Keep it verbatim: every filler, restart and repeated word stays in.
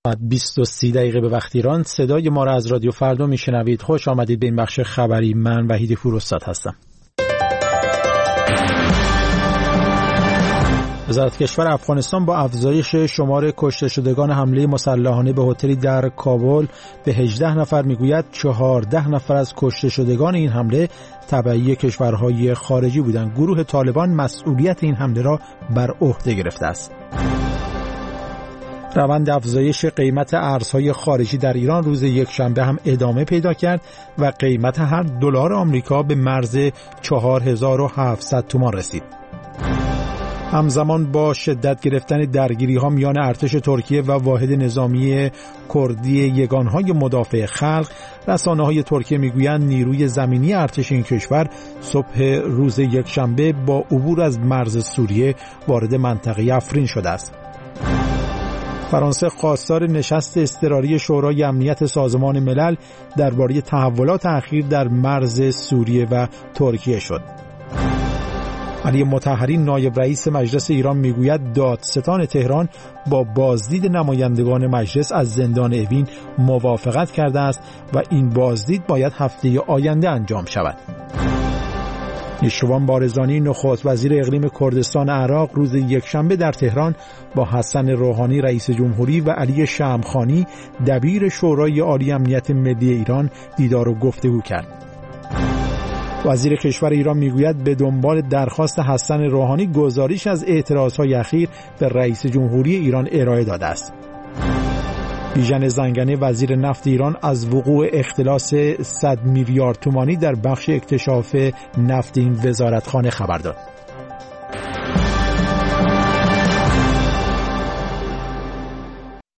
بیست و سه دقیقه به وقت ایران. صدای ما را از رادیو فردا میشنوید. خوش آمدید به این بخش خبری. من وحید پوراستاد هستم. وزارت کشور افغانستان با افزایش شمار کشته شدگان حمله مسلحانه به هتلی در کابل به هجده نفر میگوید چهارده نفر از کشته شدگان این حمله تبعی کشورهای خارجی بودند. گروه طالبان مسئولیت این حمله را بر عهده گرفته است. روند افزایش قیمت ارزهای خارجی در ایران روز یکشنبه هم ادامه پیدا کرد و قیمت هر دلار آمریکا به مرز چهار هزار و هفتصد تومان رسید. همزمان با شدت گرفتن درگیری‌ها میان ارتش ترکیه و واحد نظامی کردی یگانهای مدافع خلق، رسانه‌های ترکیه میگویند نیروی زمینی ارتش این کشور صبح روز یکشنبه با عبور از مرز سوریه وارد منطقه افرین شده است. فرانسه خواستار نشست اضطراری شورای امنیت سازمان ملل درباره تحولات اخیر در مرز سوریه و ترکیه شد. علی مطهری نایب رئیس مجلس ایران میگوید دادستان تهران با بازدید نمایندگان مجلس از زندان اوین موافقت کرده است و این بازدید باید هفته آینده انجام شود. نیشروان بارزانی نخست وزیر اقلیم کردستان عراق روز یکشنبه در تهران با حسن روحانی رئیس جمهوری و علی شمخانی دبیر شورای عالی امنیت ملی ایران دیدار و گفتگو کرد. وزیر کشور ایران میگوید به دنبال درخواست حسن روحانی گزارش از اعتراضهای اخیر به رئیس جمهوری ایران ارائه داده است. بیژن زنگنه وزیر نفت ایران از وقوع اختلاس صد میلیارد تومانی در بخش اکتشاف نفت این وزارتخانه خبر داد.